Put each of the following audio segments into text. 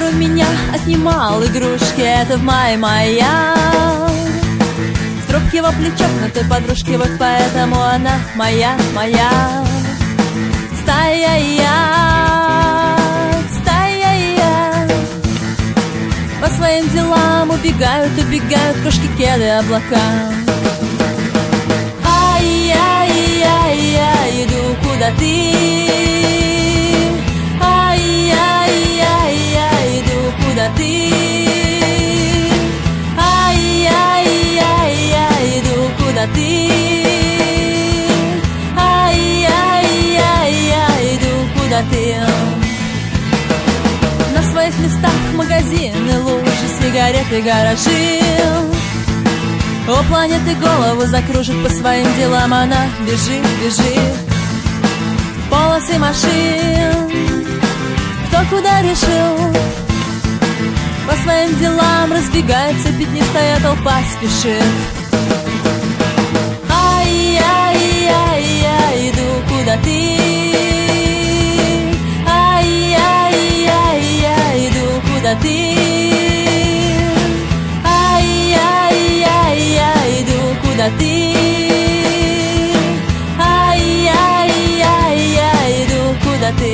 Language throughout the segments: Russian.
у меня отнимал игрушки, это в мае моя. В трубке его плечо на той подружке, вот поэтому она моя, моя. Стая я, по своим делам убегают, убегают кошки, кеды, облака. Ай-яй-яй-яй, иду куда ты. Ай-яй-яй-яй, иду куда ты. Ай-яй-яй-яй, иду куда ты. Ай-яй-яй-яй, иду куда ты. На своих местах магазины, лужи, сигареты, гаражи. У планеты голову закружит, по своим делам она бежит, бежит. Полосы машин, кто куда решил, по своим делам разбегается, пятнистая толпа спешит. Ай-яй-яй-яй, иду куда ты. Ай-яй-яй-яй, иду куда ты. Ай-яй-яй-яй, иду куда ты. Ай-яй-яй-яй, иду куда ты.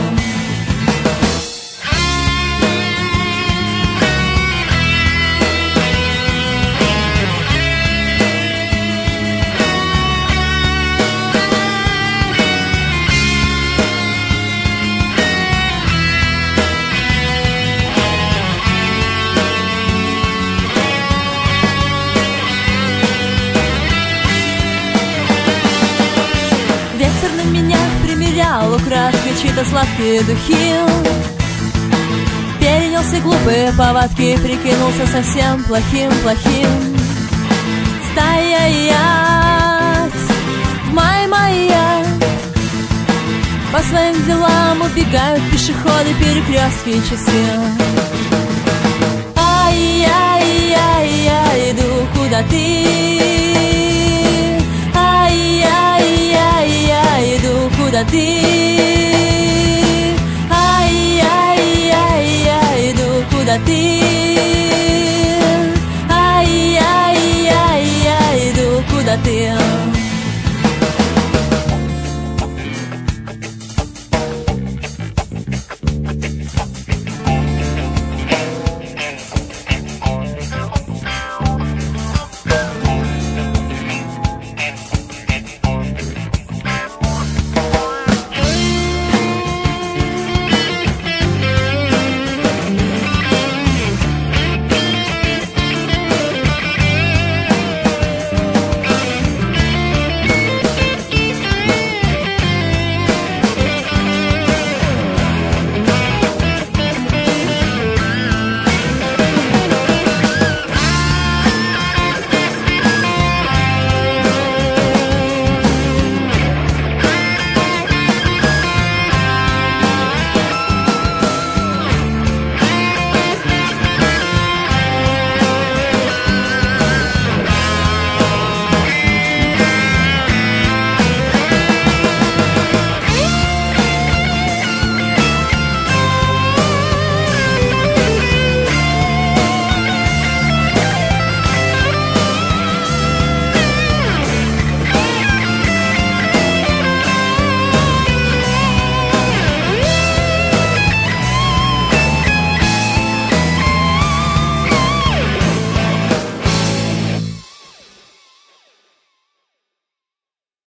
Украдкой чьи-то сладкие духи, перенял все глупые повадки, прикинулся совсем плохим, плохим. Стоять в мае моя, по своим делам убегают пешеходы, перекрестки и часы. Ай-яй-яй-яй, иду куда ты. Ай-яй-яй-яй, иду куда ты. Ай-яй-яй-яй, иду куда ты.